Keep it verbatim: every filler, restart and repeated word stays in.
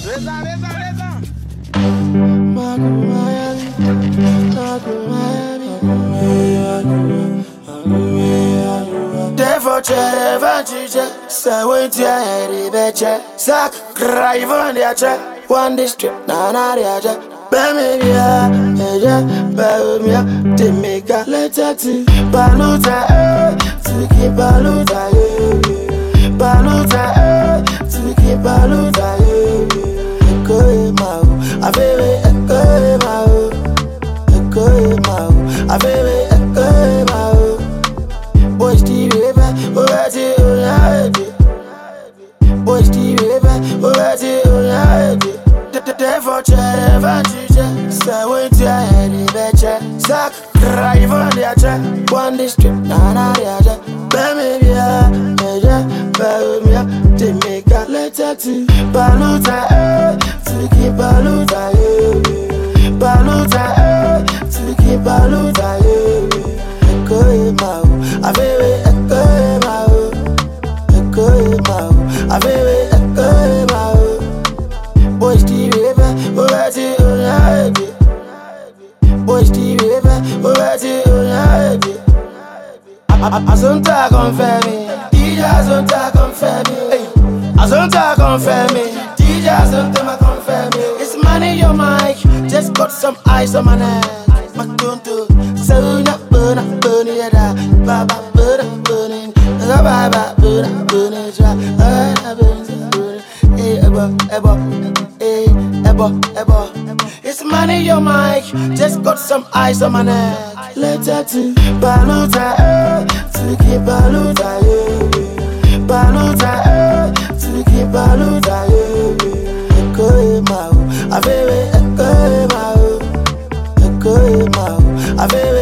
Leza, leza, leza. Therefore, Chevanchiche, Sawintia, Ribeche, Sak, Crivan, Yacha, one district, Nana, Yaja, Bamia, Eja, Bamia, Timika, Letati, Baluta, Tiki Baluta, Baluta, Tiki Baluta, Echo Mau, I feel it, Echo Mau, Echo Mau, I feel it, Echo Mau. Boys, the river, where's it on your head? Boys, the river, where's it on your head? Therefore, Chevanchiche, Sawintia, Ribeche, Sak, Crivan, Yacha, one district, Nana, Yaja, Bamia, Eja, Bamia, Timika, Letati, Baluta, Tiki Baluta, Baluta, Tiki Baluta, Echo Mau, I feel it, Echo Mau, Echo Mau, I feel it, Echo Mau. Boys, the river, where's it on your head? Boys, the river, where's it on your head? Azonta confirm me, D J Azonta confirm me, Azonta confirm me, D J Azonta confirm me. It's money your mic, just got some ice on my neck. Makuntu, so not burn up, burn it out, Baba burn up, burning, Baba burn up, burn it out, eh, ebo, ebo, eh, ebo, ebo. It's money your mic, just got some ice on my neck. Letter to Baluta, Tiki Baluta, Baluta, Tiki Baluta, Echo Mau, I feel it, Echo Mau, Echo Mau, I feel it.